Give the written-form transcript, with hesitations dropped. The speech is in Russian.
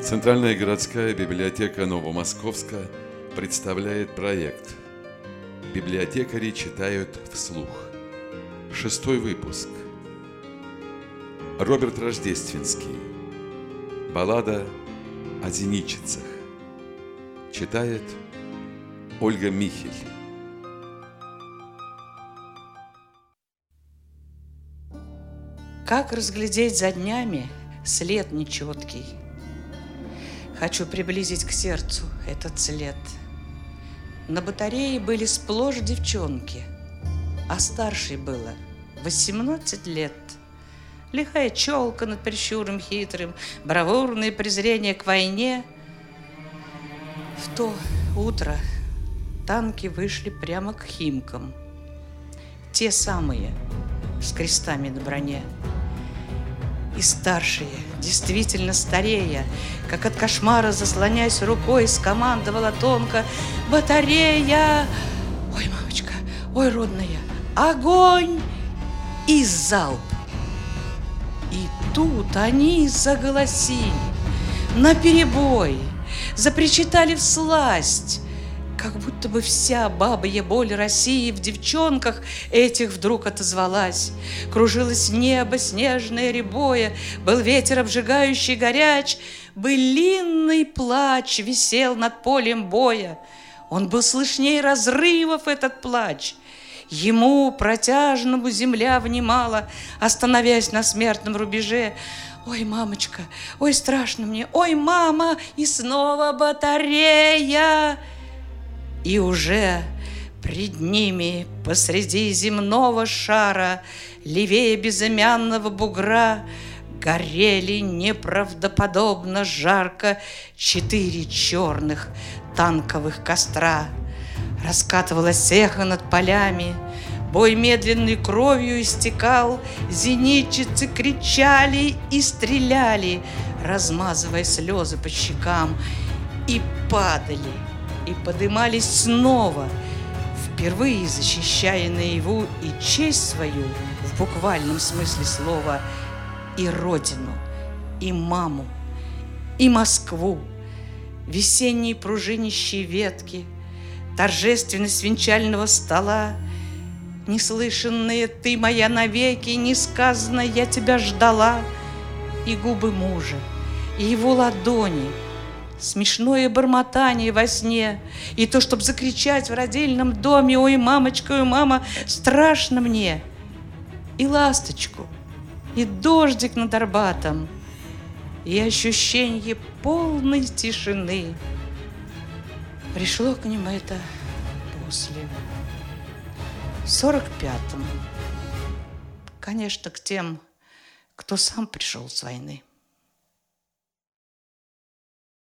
Центральная городская библиотека Новомосковска представляет проект «Библиотекари читают вслух». 6-й выпуск. Роберт Рождественский. Баллада о зенитчицах. Читает Ольга Михель. Как разглядеть за днями след нечеткий? Хочу приблизить к сердцу этот след. На батарее были сплошь девчонки, а старшей было 18 лет. Лихая челка над прищуром хитрым, бравурное презрение к войне. В то утро танки вышли прямо к Химкам. Те самые, с крестами на броне. И старшие, действительно старея, как от кошмара заслоняясь рукой, скомандовала тонко: «Батарея! Ой, мамочка, ой, родная, огонь!» И залп. И тут они заголосили наперебой, запричитали всласть, как будто бы вся бабья боль России в девчонках этих вдруг отозвалась. Кружилось небо снежное рябое, был ветер обжигающий горяч, былинный плач висел над полем боя. Он был слышней разрывов, этот плач. Ему, протяжному, земля внимала, остановясь на смертном рубеже. «Ой, мамочка, ой, страшно мне, ой, мама!» И снова батарея. И уже пред ними посреди земного шара, левее безымянного бугра, горели неправдоподобно жарко 4 черных танковых костра. Раскатывалось эхо над полями, бой медленной кровью истекал, зенитчицы кричали и стреляли, размазывая слезы по щекам, и падали, и подымались снова, впервые защищая наяву и честь свою в буквальном смысле слова, и родину, и маму, и Москву, весенние пружинищие ветки, торжественность венчального стола, неслышанное «ты моя навеки», несказанное «я тебя ждала», и губы мужа, и его ладони, смешное бормотание во сне, и то, чтоб закричать в родильном доме: «Ой, мамочка, ой, мама, страшно мне!» И ласточку, и дождик над Арбатом, и ощущение полной тишины. Пришло к ним это после, в 45-м. Конечно, к тем, кто сам пришел с войны.